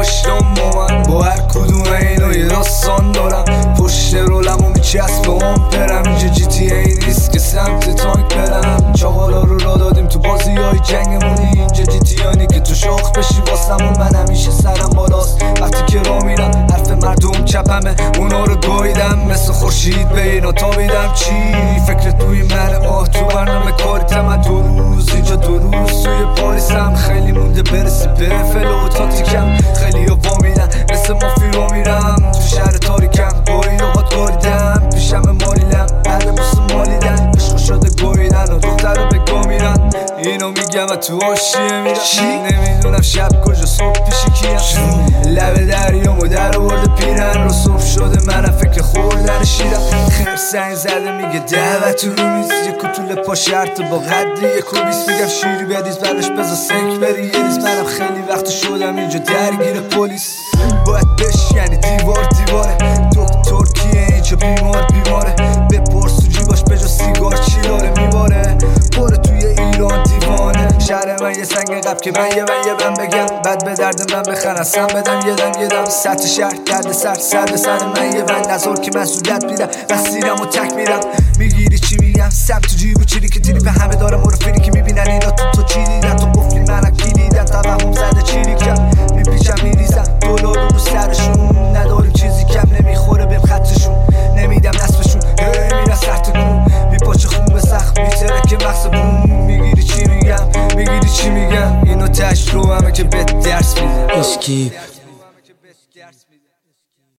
پشتم با من، با هر کدوم اینو یه داستان دارم. پشت رولمو میچسبم برم، اینجا جی تی ای نیست که سمت تانک برم. چاقالا رو را دادیم تو بازی های جنگمونی، اینجا جی تی آنی که تو شاخ بشی واسمون. من همیشه سرم بالاست وقتی که را میرم، حرف مردم چپمه اونا رو گاییدم، مثل خورشید به اینا تابیدم. چی فکر توی من تو برنامه کاریتم. من 2 روز اینجا 2 روز توی پاریسم، خیلی مونده برسی به فلو و تاکتیکم. خیلی ها وامیدن مثل مافیا میرم تو شهر تاریکم. گاهی اوقات گاریدم پیشم مالیلم، بعد بوس مالیدن عشق شده گاییدن و دختر رو به گا میرن. اینو میگم و تو آشیه میرم، نمیدونم شب کجا صبح پیشی کیم. لب دریامو در آورده پیرن رو صبح شده، منم فکر خوردن شیرم. خیر سنگ زده میگه دعوت رو میز، یه کتول پا شرط با قدی 1.20. میگم شیری بدیز بعدش بزا سنک بری یه ریز. منم خیلی وقت شدم اینجا درگیر پلیس. باید بشکنی دیوار دیواره، دکتر کیه اینجا بیماره. بپرس تو جیباش بجا سیگار چی داره میباره. باره توی ایران دیوانه، شهر من یه سنگ قب که من یه من بگم. بعد به درد من بخنسم بدم یه دم سطح شهر درد سر من یه من نظر که مسئولیت میرم. مسیرم و تک میرم، میگیری چی میگم. سب تو جیب و چیری که دیری به همه داره مرفیری که میبینن اینا تو چی دیدن. تو قفلی منم کلیدن توهم زده چیری کم. میپیچم میریزم دلار رو سرشون، نداریم چیزی کم نمیخوره بهم خطشون. نمیدم نصفشون میرن سر تکون، میپاچه خون به سخت میتره که مغز بوم. میگیری چی میگم اینو تش رو همه که بهت درس میده. اسکیپ